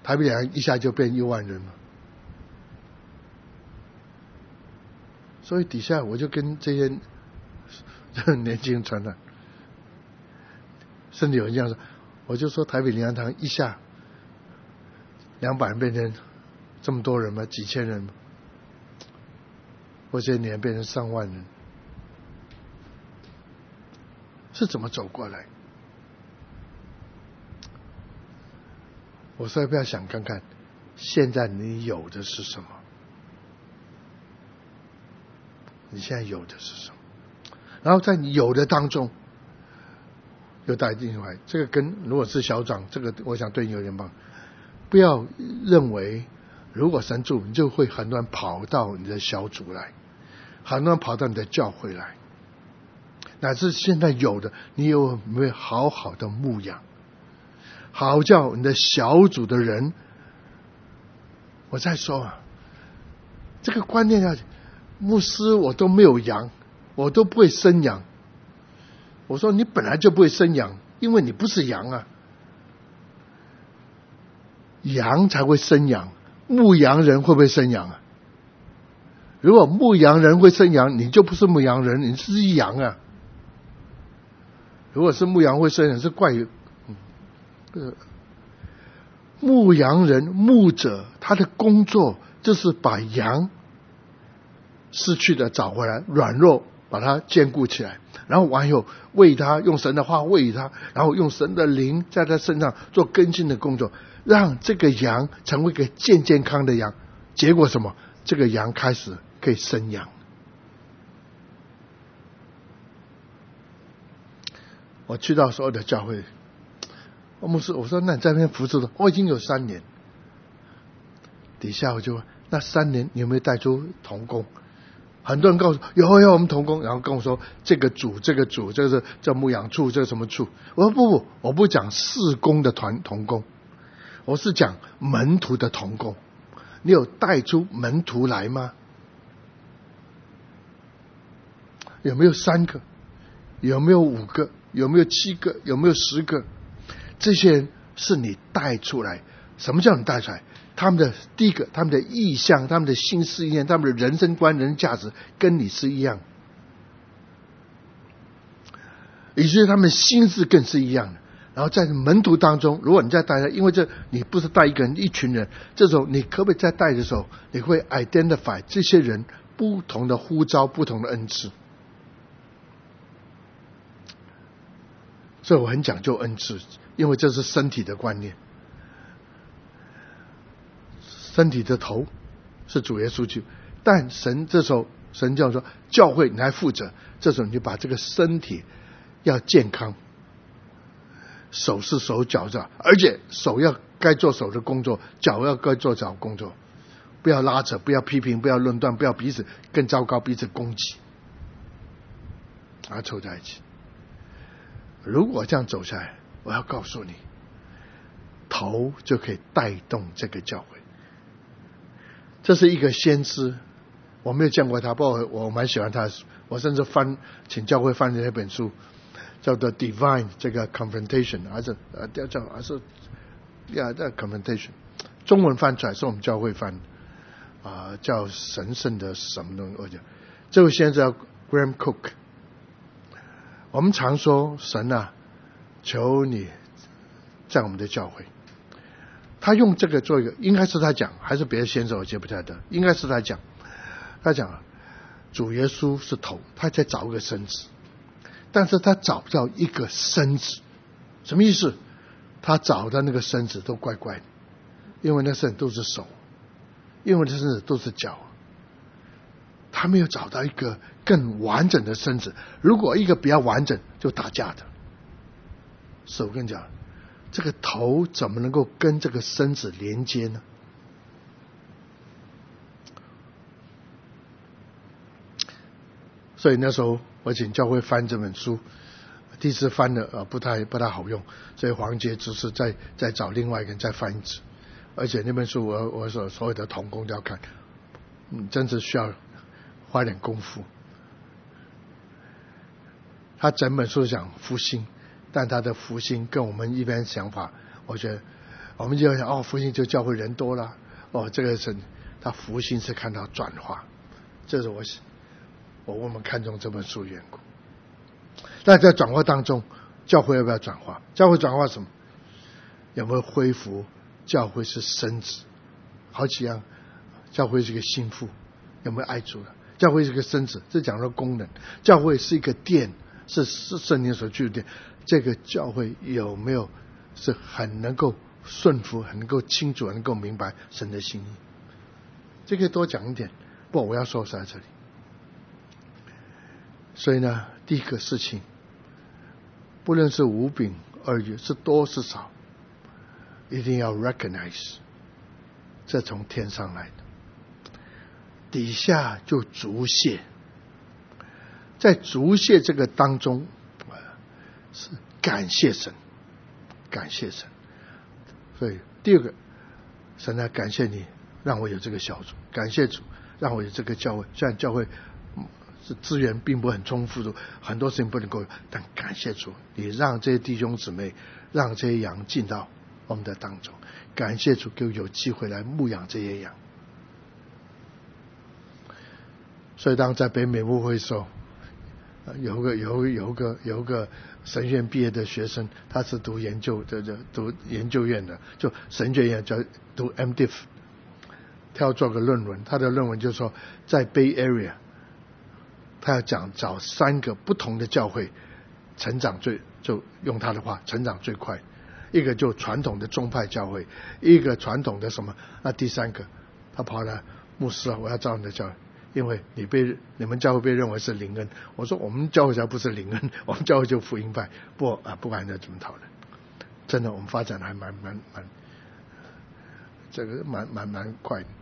台北两一下就变1万人了。所以底下我就跟这些年轻人传了，甚至有人这样说，我就说台北灵粮堂一下200人变成这么多人吗？几千人吗？或些年变成上万人，是怎么走过来？我说要不要想看看，现在你有的是什么？你现在有的是什么？然后在你有的当中，又带进来，这个跟如果是小长，这个我想对你有点帮。不要认为如果神助，你就会很多人跑到你的小组来，很多人跑到你的教会来，乃至现在有的，你有没有好好的牧养，好叫你的小组的人？我再说啊，这个观念要，牧师我都没有羊，我都不会生羊。我说你本来就不会生羊，因为你不是羊啊，羊才会生羊，牧羊人会不会生羊啊？如果牧羊人会生羊，你就不是牧羊人，你是羊啊。如果是牧羊会生羊，是怪牧羊人牧者，他的工作就是把羊失去的找回来，软弱把它坚固起来，然后完以后喂他，用神的话喂他，然后用神的灵在他身上做更新的工作，让这个羊成为一个健健康的羊。结果什么？这个羊开始可以生羊。我去到所有的教会，牧师，我说那你在那边服侍的，我已经有3年。底下我就问，那3年你有没有带出同工？很多人告诉有我们同工，然后跟我说这个组，这是这牧养处，这什么处？我说不，我不讲事工的同工，我是讲门徒的同工。你有带出门徒来吗？有没有3个？有没有5个？有没有7个？有没有10个？这些人是你带出来。什么叫你带出来？他们的第一个，他们的意向，他们的心思意念，他们的人生观、人生价值跟你是一样，以至于他们心智更是一样的。然后在门徒当中，如果你在带他，因为这你不是带一个人，一群人，这种你可不可以在带的时候，你会 identify 这些人不同的呼召、不同的恩赐。所以我很讲究恩赐，因为这是身体的观念。身体的头是主耶稣基督，但神这时候神叫说教会你还负责，这时候你就把这个身体要健康，手是手，脚是脚，而且手要该做手的工作，脚要该做脚的工作，不要拉扯，不要批评，不要论断，不要彼此更糟糕，彼此攻击，啊，凑在一起。如果这样走下来，我要告诉你，头就可以带动这个教会。这是一个先知，我没有见过他，不过我蛮喜欢他的书，我甚至请教会翻的那本书，叫做 Divine 这个 Confrontation， 还是Confrontation， 中文翻出来是我们教会翻叫神圣的什么东西。我讲这位先知叫 Graham Cook。我们常说神啊，求你在我们的教会。他用这个做一个，应该是他讲，还是别的先生我记不太得，应该是他讲。他讲主耶稣是头，他在找一个身子，但是他找不到一个身子。什么意思？他找的那个身子都怪怪的，因为那身子都是手，因为那身子都是脚，他没有找到一个更完整的身子。如果一个比较完整，就打架的。是我跟你讲，这个头怎么能够跟这个身子连接呢？所以那时候我请教会翻这本书，第一次翻的不太好用，所以黄杰只是再找另外一个人再翻一次。而且那本书我所有的同工都要看，真是需要花点功夫。他整本书讲复兴，但他的复兴跟我们一般想法，我觉得我们就想哦，复兴就教会人多了，哦，这个是他复兴是看到转化，这是我们看重这本书缘故。那在转化当中，教会要不要转化？教会转化什么？有没有恢复？教会是身子，好几样。教会是一个心腹，有没有爱主的？教会是一个身子，这讲到功能。教会是一个殿，是圣灵所居的殿。这个教会有没有是很能够顺服，很能够清楚，很能够明白神的心意？这个多讲一点，不，我要说在这里。所以呢，第一个事情，不论是五饼二鱼，是多是少，一定要 recognize， 这从天上来的。底下就足谢，在足谢这个当中，是感谢神，感谢神。所以第二个，神来感谢你，让我有这个小组，感谢主，让我有这个教会。虽然教会是资源并不很充足的，很多事情不能够，但感谢主，你让这些弟兄姊妹，让这些羊进到我们的当中。感谢主，给我有机会来牧养这些羊。所以当在北美牧会的时候，有个神学院毕业的学生，他是读研究院的，就神学院叫读 MDiv， 他要做个论文，他的论文就说在 Bay Area， 他要找3个不同的教会成长就用他的话成长最快，一个就传统的宗派教会，一个传统的什么，那第3个他跑来，牧师啊，我要找你的教会。因为你们教会被认为是灵恩，我说我们教会才不是灵恩，我们教会就福音派。不管要怎么讨论，真的我们发展还蛮这个蛮快的。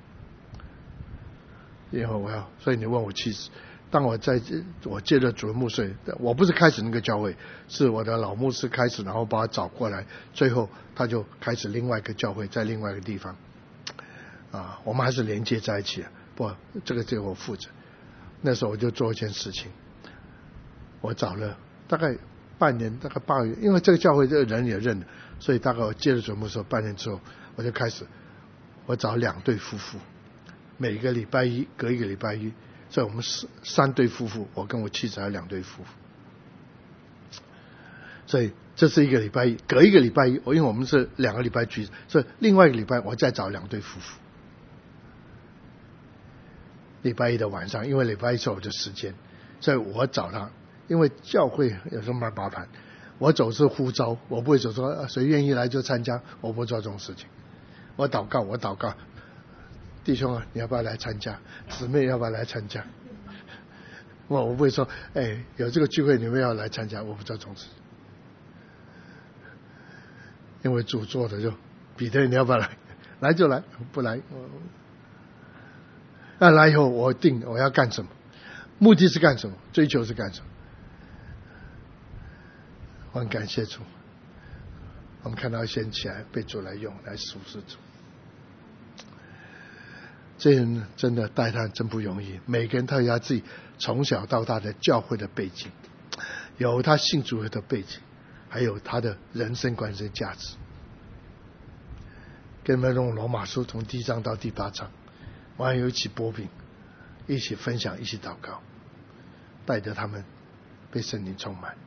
因为所以你问我妻子，当我接着主任牧师，我不是开始那个教会，是我的老牧师开始，然后把他找过来，最后他就开始另外一个教会，在另外一个地方，我们还是连接在一起的。不，这个我负责。那时候我就做一件事情，我找了大概半年，大概8个月，因为这个教会这个人也认了，所以大概我接着主牧的时候，半年之后我就开始，我找2对夫妇，每个礼拜一隔一个礼拜一，所以我们3对夫妇，我跟我妻子还有2对夫妇，所以这是一个礼拜一，隔一个礼拜一，因为我们是2个礼拜聚，所以另外一个礼拜我再找2对夫妇。礼拜一的晚上，因为礼拜一是我的时间，所以我找他。因为教会有时候蛮麻烦，我走是呼召，我不会走说谁愿意来就参加，我不做这种事情。我祷告，弟兄啊，你要不要来参加？姊妹要不要来参加？我不会说，有这个聚会你们要来参加，我不做这种事。因为主做的就彼得，你要不要来？来就来，不来那来以后我定我要干什么，目的是干什么，追求是干什么。我很感谢主，我们看到先起来被主来用来服侍主，这人真的带他真不容易。每个人他有他自己从小到大的教会的背景，有他信主的背景，还有他的人生观跟价值。跟你们用罗马书从第1章到第8章，我还有一起擘饼，一起分享，一起祷告，带着他们被圣灵充满。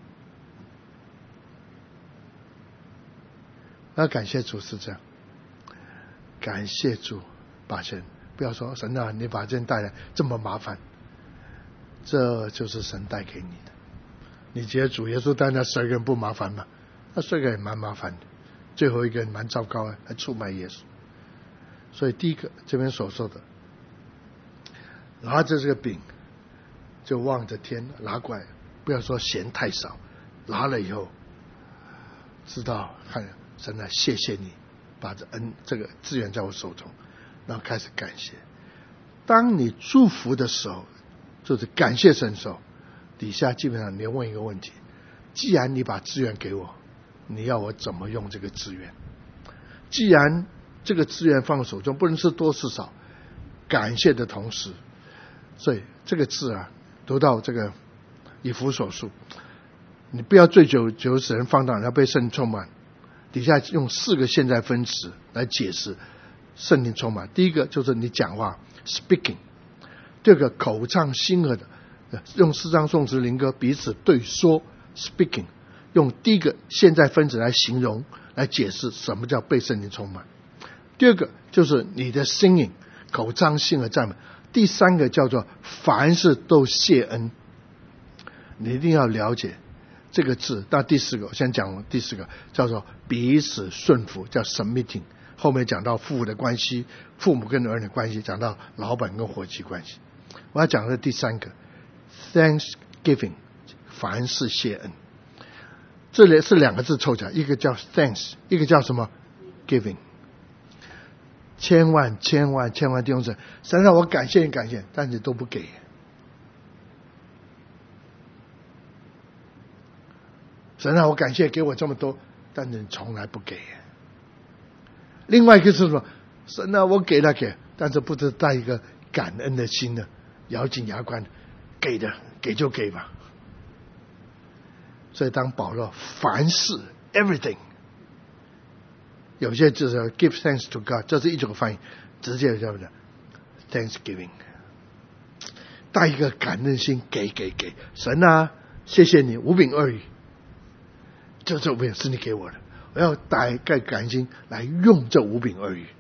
那感谢主是这样，感谢主把神，不要说神啊，你把这人带来这么麻烦，这就是神带给你的。你觉得主耶稣带那12个人不麻烦吗？那12个人也蛮麻烦的，最后一个人蛮糟糕的，还出卖耶稣。所以第一个这边所说的，拿着这个饼就望着天拿过来，不要说嫌太少，拿了以后知道看神啊，谢谢你把这个资源在我手中，然后开始感谢。当你祝福的时候，就是感谢神的时候，底下基本上你要问一个问题，既然你把资源给我，你要我怎么用这个资源？既然这个资源放手中，不论是多是少，感谢的同时，所以这个字啊，读到这个以弗所书，你不要追求使人放荡，要被圣灵充满， 底下用4个现在分词来解释圣灵充满。第一个就是你讲话 speaking， 第二个口唱心和的用诗章颂词灵歌彼此对说 speaking， 用第一个现在分词来形容来解释什么叫被圣灵充满。第二个就是你的 singing 口唱心和赞美。第三个叫做凡事都谢恩。你一定要了解这个字。那第4个我先讲第4个叫做彼此顺服，叫 submitting， 后面讲到父母的关系，父母跟儿女的关系，讲到老板跟伙计关系。我要讲的第3个 thanksgiving， 凡事谢恩。这里是2个字凑起来，一个叫 thanks， 一个叫什么 giving。千万弟兄姊妹，神让我感谢你感谢，但你都不给。神让我感谢给我这么多，但你从来不给。另外一个是什么？神让我给了给，但是不是带一个感恩的心呢？咬紧牙关，给的给就给吧。所以当保罗凡事 everything， 有些就是 give thanks to God， 这是一种翻译，直接叫的 Thanksgiving， 带一个感恩心，给神啊，谢谢你5饼2鱼，这5饼是你给我的，我要带感恩心来用这5饼2鱼。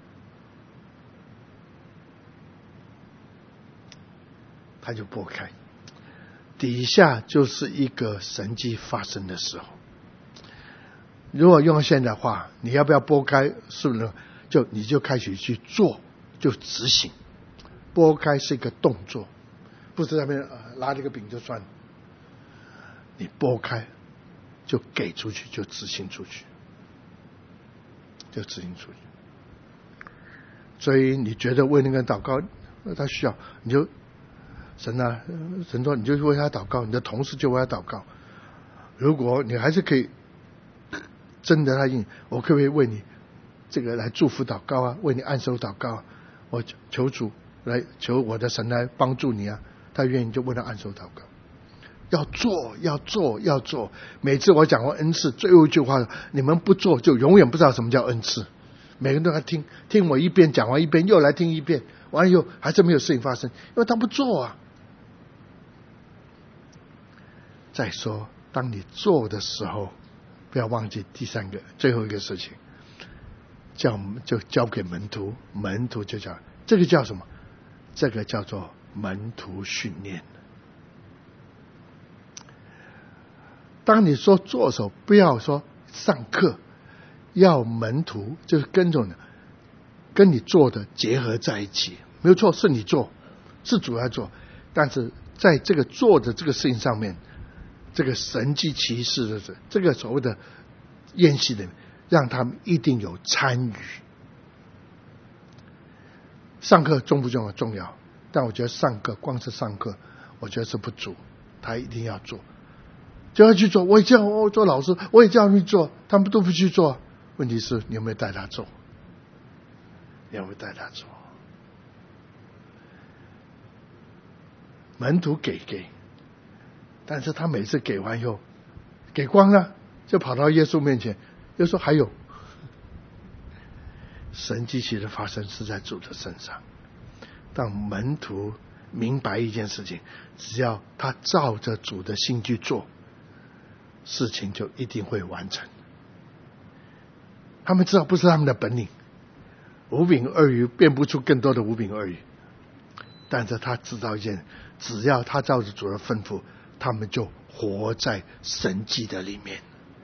他就拨开，底下就是一个神迹发生的时候。如果用现在的话，你要不要拨开？是不是你就开始去做，就执行。拨开是一个动作，不是在那边拿这个饼就算了。你拨开就给出去，就执行出去，所以你觉得为那个祷告他需要，你就神啊，神说你就为他祷告，你的同事就为他祷告。如果你还是可以真的他应，我可不可以为你这个来祝福祷告啊，为你按手祷告啊？我求主来，求我的神来帮助你啊，他愿意就为他按手祷告。要做。每次我讲过恩赐，最后一句话，你们不做就永远不知道什么叫恩赐。每个人都在听我一遍讲完一遍，又来听一遍，完了以后还是没有事情发生，因为他不做啊。再说当你做的时候，不要忘记第3个最后一个事情，就交给门徒，门徒就叫这个叫什么？这个叫做门徒训练。当你说做的时候，不要说上课，要门徒就是跟着你，跟你做的结合在一起。没有错，是你做，是主要做，但是在这个做的这个事情上面，这个神迹奇事的这个所谓的宴席的，让他们一定有参与。上课重不重要？重要，但我觉得光是上课，我觉得是不足，他一定要做，就要去做。我也叫我做老师，我也叫他们去做，他们都不去做。问题是你有没有带他做？门徒给，但是他每次给完以后，给光了，就跑到耶稣面前，耶稣还有。神迹奇的发生是在主的身上。当门徒明白一件事情，只要他照着主的心去做，事情就一定会完成。他们知道不是他们的本领，5饼2鱼变不出更多的5饼2鱼，但是他知道一件，只要他照着主的吩咐，他们就活在神迹的里面。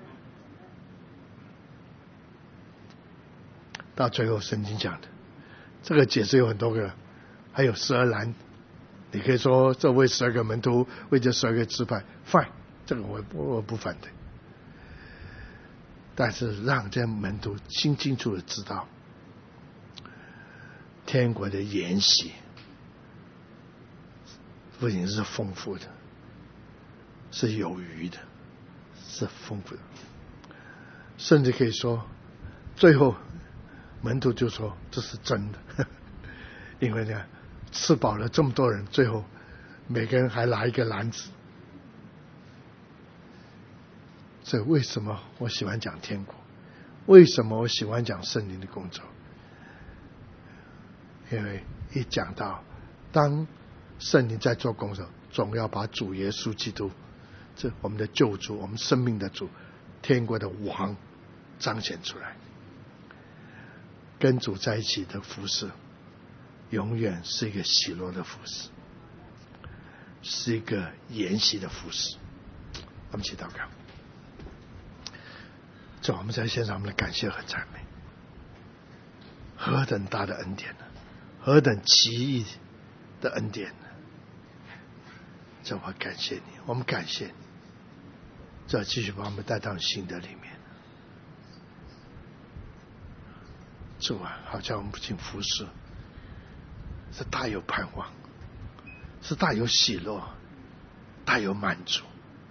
到最后圣经讲的这个解释有很多个，还有12篮，你可以说这为12个门徒，为这12个支派 fine， 这个我不反对，但是让这些门徒清楚的知道天国的筵席不仅是丰富的，是有余的，是丰富的，甚至可以说最后门徒就说这是真的，因为呢吃饱了这么多人，最后每个人还拿一个篮子。所以为什么我喜欢讲天国？ 为什么我喜欢讲圣灵的工作？因为一讲到当圣灵在做工作，总要把主耶稣基督，这我们的救主，我们生命的主，天国的王彰显出来。跟主在一起的服事，永远是一个喜乐的服事，是一个筵席的服事。我们一起祷告。主，我们在献上我们的感谢和赞美。何等大的恩典呢？何等奇异的恩典呢？主，我感谢你，我们感谢你。主，继续把我们带到新的里面。主啊，好像我们不仅服侍，是大有盼望，是大有喜乐，大有满足。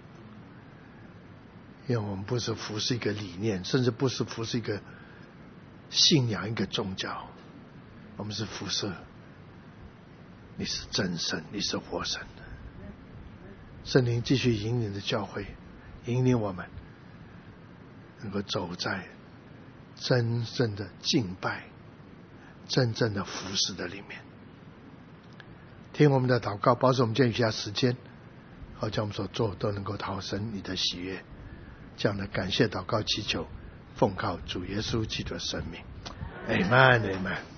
因为我们不是服侍一个理念，甚至不是服侍一个信仰，一个宗教，我们是服侍你是真神，你是活神的。圣灵继续引领的教会，引领我们能够走在真正的敬拜、真正的服侍的里面。听我们的祷告，保守我们这余下时间，好将我们所做都能够讨神你的喜悦。这样的感谢祷告祈求，奉靠主耶稣基督的生命。Amen，Amen。